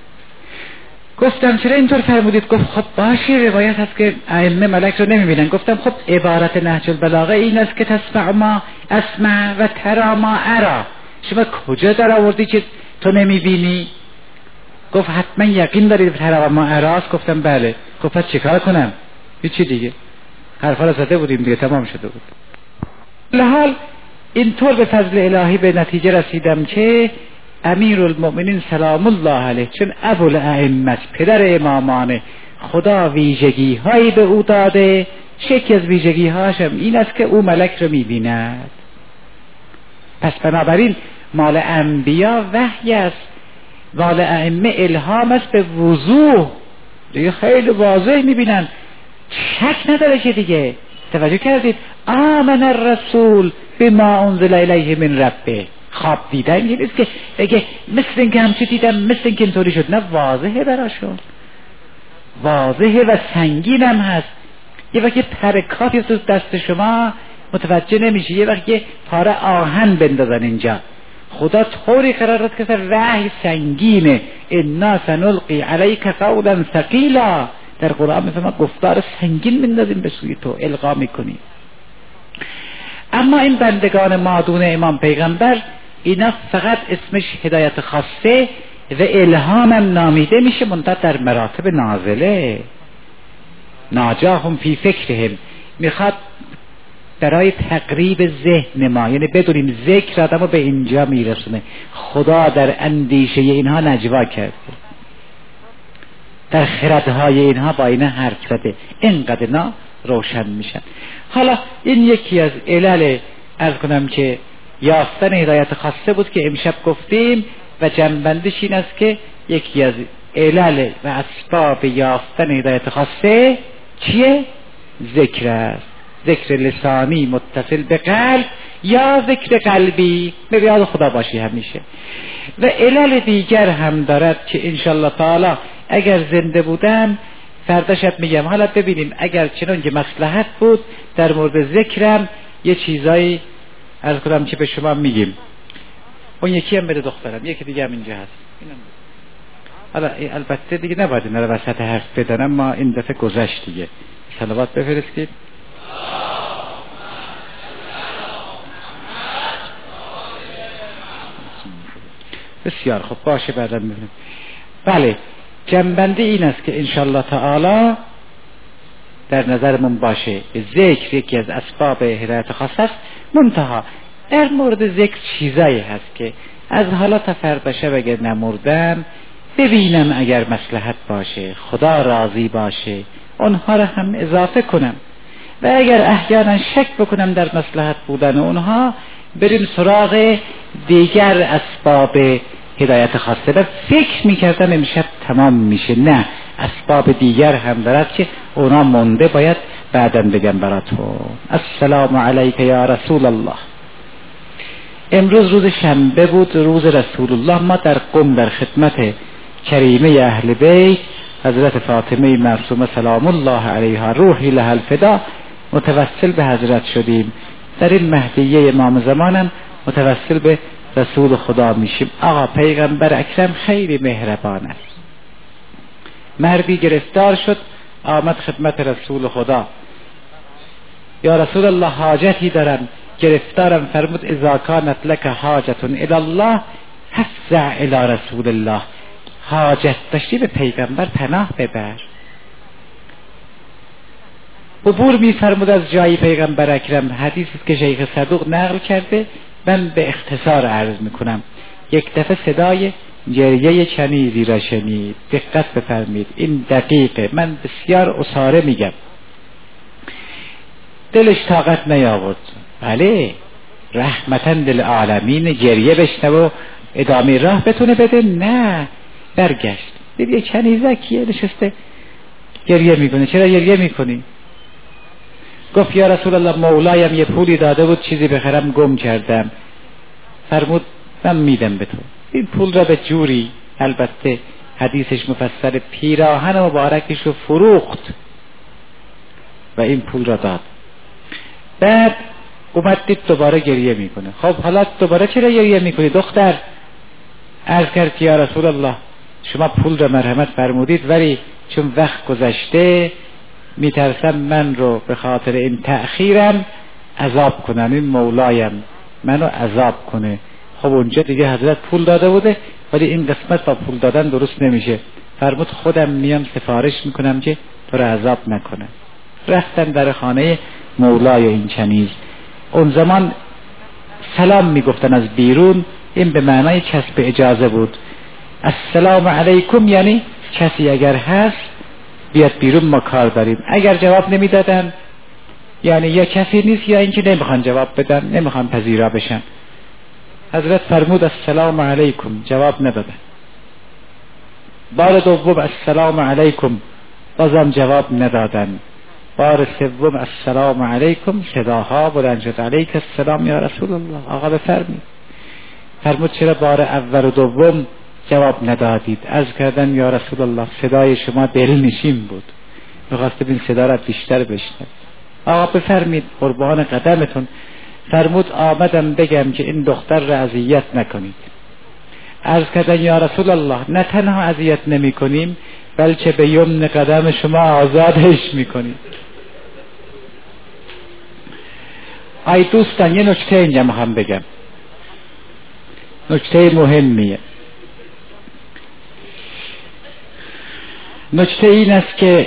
گفتم چرا اینطور فرمودید؟ گفت خب باشه روایت هست که ائمه ملک رو نمیبینن. گفتم خب عبارت نهج البلاغه این است که تسمع ما اسمع و ترا ما ارا، شما کجا در آوردی که تو نمیبینی؟ گفت حتما یقین دارید ترا ما اراست. گفتم بله. گفت پس چیکار کنم؟ هیچی دیگه، حرفا رو زده بودیم دیگه، تمام شده بود. لحال اینطور به فضل الهی به نتیجه رسیدم که امیرالمؤمنین سلام الله علیه چون ابوالائمه پدر امامان خدا ویژگی هایی به او داده، یکی از ویژگی هاشم این است که او ملک رو میبیند. پس بنابراین مال انبیا وحی است، مال ائمه الهام است به وضوح، دیگه خیلی واضح میبینن، شک نداره که دیگه. توجه کردید؟ آمن الرسول بما انزل الیه من ربه. خواب دیدن این نیست که بگه مثل اینکه همچه دیدم، مثل اینکه اینطوری شد، نه، واضحه براشون، واضحه و سنگین هم هست. یه وقتی پرکاتی تو دست شما متوجه نمیشه، یه وقتی پاره آهن بندازن اینجا. خدا طوری قرار داد که وحی سنگینه، انا سنلقی علیک قولا ثقیلا، در قرآن میفهمه گفتار سنگین بندازیم به سوی تو، القا میکنیم. اما این بندگان مادون امام پیغمبر، اینا فقط اسمش هدایت خاصه و الهام هم نامیده میشه، منتها در مراتب نازله. ناجاهم فی فکرهم، میخواد برای تقریب ذهن ما، یعنی بدونیم ذکر آدمو به اینجا میرسونه. خدا در اندیشه اینها نجوا کرده، در خردهای اینها با اینها حرف زده، اینقدر اینا روشن میشن. حالا این یکی از علل عرض کنم که یافتن هدایت خاصه بود که امشب گفتیم و جنبندش این است که یکی از علل و اسباب یافتن هدایت خاصه چیه؟ ذکر است. ذکر لسانی متصل به قلب یا ذکر قلبی به یاد خدا باشی همیشه. و علل دیگر هم دارد که انشالله تعالی اگر زنده بودم فردا شب میگم. حالا ببینیم اگر چنان که مصلحت بود در مورد ذکرم یه چیزایی عرض کنم که به شما میگیم. اون یکی هم بده دخترم، یکی دیگه هم اینجا هست. حالا البته دیگه نباید اینا رو وسط حرف بدنم، ما این دفعه گذشت دیگه. صلوات بفرستید. بسیار خب، باشه بعدا میبینیم. بله، جنبندی این است که انشالله تعالی در نظرمون باشه ذکر یکی از اسباب هدایت خاص است. منتها در مورد ذکر چیزایی هست که از حالا تا فردا شب اگر نمردم ببینم اگر مصلحت باشه، خدا راضی باشه، اونها را هم اضافه کنم، و اگر احیانا شک بکنم در مصلحت بودن اونها بریم سراغ دیگر اسباب هدایت خاصه. و فکر میکردم امشب تمام میشه، نه، اسباب دیگر هم دارد که اونا مونده، باید بعدا بگم براتون. السلام علیک یا رسول الله. امروز روز شنبه بود، روز رسول الله. ما در قم در خدمت کریمه اهل بیت حضرت فاطمه معصومه سلام الله علیها روحی لها الفدا متوسل به حضرت شدیم. در این مهدیه امام زمانم متوسل به رسول خدا میشیم. آقا پیغمبر اکرم خیلی مهربان است. مردی گرفتار شد، آمد خدمت رسول خدا، یا رسول الله حاجتی دارم، گرفتارم. فرمود اذا کانت لک حاجت الی الله فافزع الی رسول الله. حاجت داشتی به پیغمبر پناه ببر. عبور می فرمود از جای پیغمبر اکرم. حدیثی که شیخ صدوق نقل کرده، من به اختصار عرض میکنم. یک دفعه صدای گریه کنیزی را شنید. دقت بفرمید، این دقیقه، من بسیار اساره میگم. دلش طاقت نیاورد. بله، رحمتاً للعالمین، گریه بشنو و ادامه راه بتونه بده. نه، برگشت، دید یک کنیزکیه نشسته گریه میکنه. چرا گریه میکنی؟ گفت یا رسول الله مولایم یه پولی داده بود چیزی بخرم گم کردم. فرمود من میدم به تو. این پول را به جوری، البته حدیثش مفسر، پیراهن مبارکش رو فروخت و این پول را داد. بعد اومد دید دوباره گریه میکنه. خب حالا دوباره چرا گریه میکنی دختر؟ عرض کرد که یا رسول الله شما پول را مرحمت فرمودید، ولی چون وقت گذشته میترسم من رو به خاطر این تأخیرم عذاب کنن، این مولایم منو عذاب کنه. خب اونجا دیگه حضرت پول داده بوده، ولی این قسمت با پول دادن درست نمیشه. فرمود خودم میام سفارش میکنم که تو رو عذاب نکنه. رفتن در خانه مولای این کنیز. اون زمان سلام میگفتن از بیرون، این به معنای کسب اجازه بود. السلام علیکم یعنی کسی اگر هست بیاد بیرون، ما کار داریم. اگر جواب نمیدادن یعنی یا کسی نیست یا اینکه نمیخوان جواب بدن، نمیخوان پذیرا بشن. حضرت فرمود السلام علیکم، جواب ندادن. بار دوم السلام علیکم، بازم جواب ندادن. بار سوم السلام علیکم، صداها بلند شد علیک السلام یا رسول الله. آقا بفرمید. فرمود چرا بار اول و دوم جواب ندادید؟ عرض کردن یا رسول الله صدای شما دلنشین بود، میخواستم این صدا را بیشتر بشنوم. آقا بفرمید قربان قدمتون. فرمود آمدم بگم که این دختر را اذیت نکنید. عرض کردن یا رسول الله نه تنها اذیت نمی کنیم بلکه به یمن قدم شما آزادش می کنیم. ای دوستان یه نکته اینجا میخوام بگم، نکته مهمیه. نکته این است که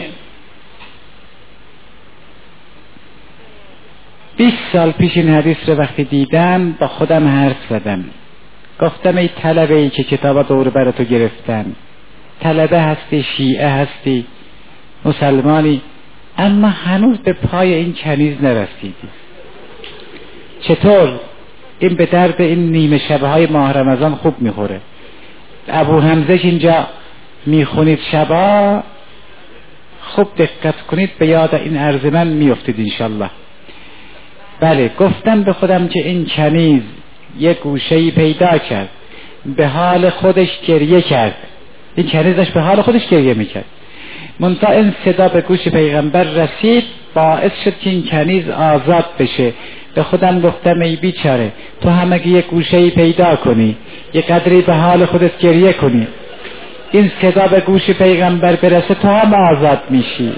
20 سال پیش این حدیث رو وقتی دیدم با خودم حرف زدم، گفتم ای طلبه ای که کتاب دور براتو گرفتن، طلبه هستی، شیعه هستی، مسلمانی، اما هنوز به پای این کنیز نرسیدی. چطور؟ این به درد این نیمه شبه های ماه رمضان خوب میخوره. ابو حمزهش اینجا میخونید شبا، خوب دقت کنید به یاد این عرض من میافتید انشالله. بله گفتم به خودم که این کنیز یک گوشه‌ای پیدا کرد، به حال خودش گریه کرد. این کنیزش به حال خودش گریه میکرد، منتها این صدا به گوش پیغمبر رسید، باعث شد که این کنیز آزاد بشه. به خودم گفتم ای بیچاره، تو هم اگه یک گوشه‌ای پیدا کنی، یک قدری به حال خودت گریه کنی، این صدا به گوش پیغمبر برسه، تو هم آزاد میشی.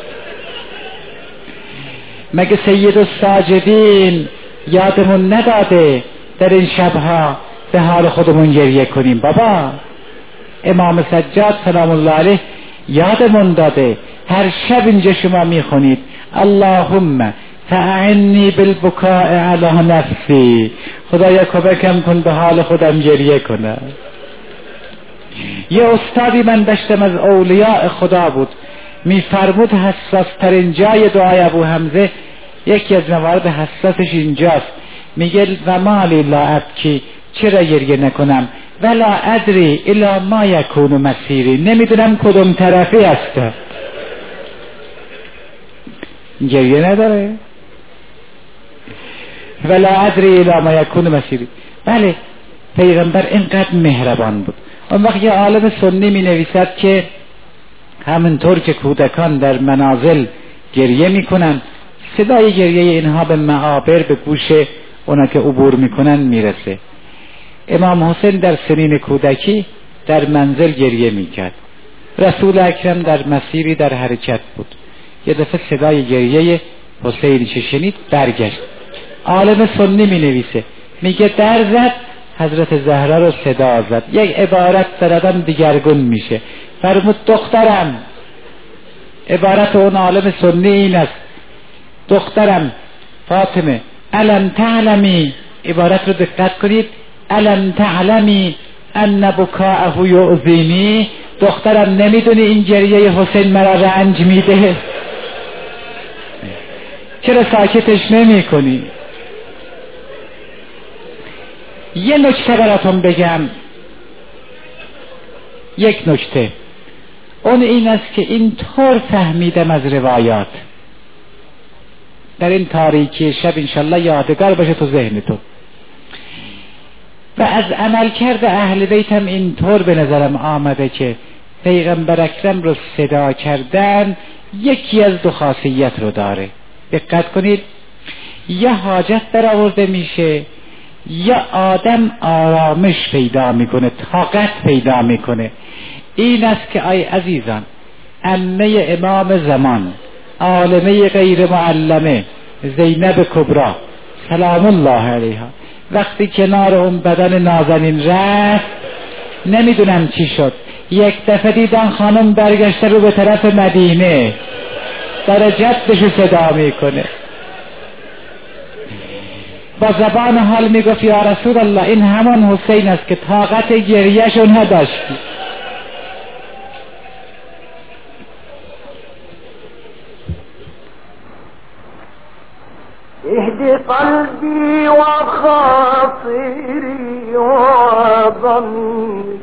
مگه سید الساجدین یادمون نداده در این شبها به حال خودمون گریه کنیم؟ بابا امام سجاد سلام الله علیه یادمون داده. هر شب اینجا شما میخونید اللهم فاعنی بالبکاء علی نفسی، خدایا کمکم کن به حال خودم گریه کنم. یه استادی من داشتم از اولیاء خدا بود، میفرمود حساس ترین جای دعای ابو حمزه، یکی از موارد حساسش اینجاست، میگه و مالی لا ابکی، چرا گریه نکنم، ولا ادری الا ما یکون مسیری، نمیدونم کدوم طرفی هست. گریه نداره. ولا ادری الا ما یکون مسیری. بله پیغمبر اینقدر مهربان بود. اون وقت یه عالم سنی می نویسد که همینطور که کودکان در منازل گریه میکنن، صدای گریه اینها به معابر به گوش اونا که عبور میکنن میرسه. امام حسین در سنین کودکی در منزل گریه میکرد. رسول اکرم در مسیری در حرکت بود، یه دفعه صدای گریه حسین شنید، برگشت. عالم سنی می نویسه، میگه در زد، حضرت زهرا رو صدا زد. یک عبارت در آدم دیگرگون میشه. فرمود دخترم، عبارت اون عالم سنی این است، دخترم فاطمه الم تعلمی، عبارت رو دقت کنید، الم تعلمی ان بکاءه یؤذینی، دخترم نمیدونی این گریه حسین مرا رنج میده، چرا ساکتش نمی کنی؟ یه نکته براتون بگم، یک نکته، اون این است که اینطور فهمیدم از روایات در این تاریکی شب، انشالله یادگار باشه تو ذهنتون، و از عملکرد اهل بیتم اینطور به نظرم آمده که پیغمبر اکرم رو صدا کردن یکی از دو خاصیت رو داره. دقت کنید، یا حاجت برآورده میشه یا آدم آرامش پیدا میکنه، طاقت پیدا میکنه. این است که ای عزیزان، عمه امام زمان، عالمه غیر معلمه زینب کبرا سلام الله علیها، وقتی کنار اون بدن نازنین رفت، نمیدونم چی شد، یک دفعه دیدن خانم برگشته رو به طرف مدینه، داره جدشو صدا میکنه. با زبان حال میگفت یا رسول الله این همان حسین است که طاقت گریه‌شو نداشتی. اهد قلبي وخاطري وضميري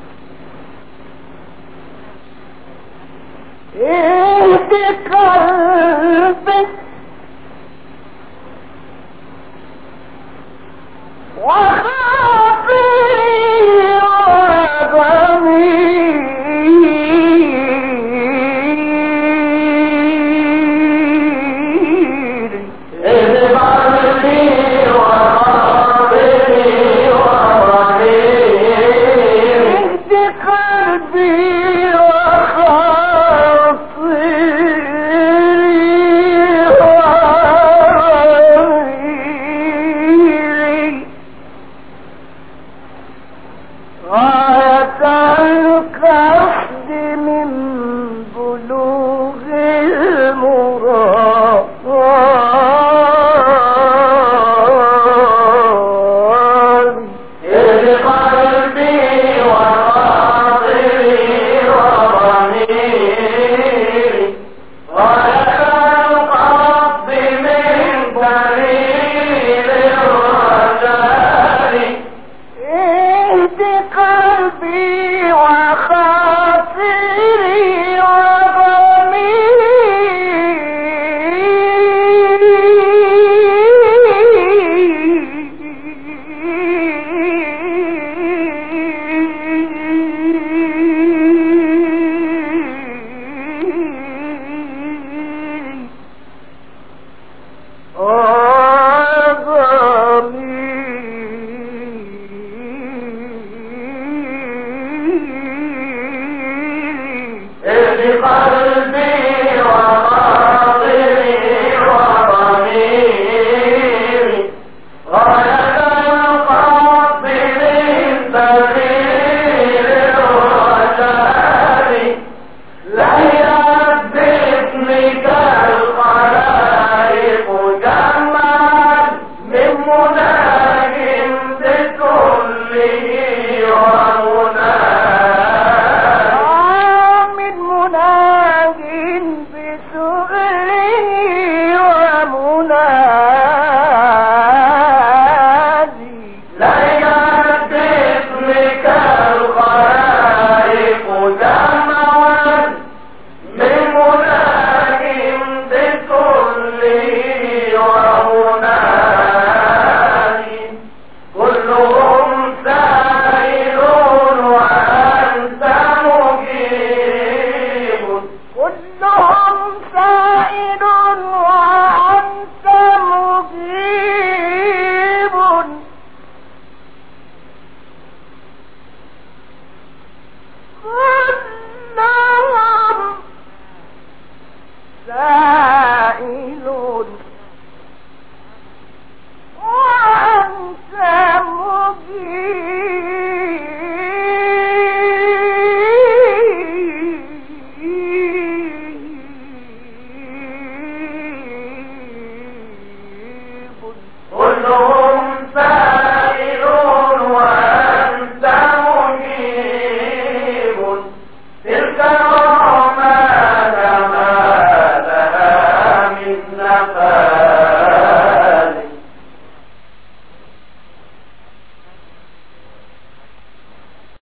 اهد قلبي وخاطري سائل